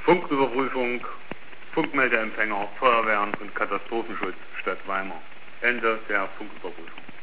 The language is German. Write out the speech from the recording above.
Funküberprüfung, Funkmeldeempfänger, Feuerwehren und Katastrophenschutz Stadt Weimar. Ende der Funküberprüfung.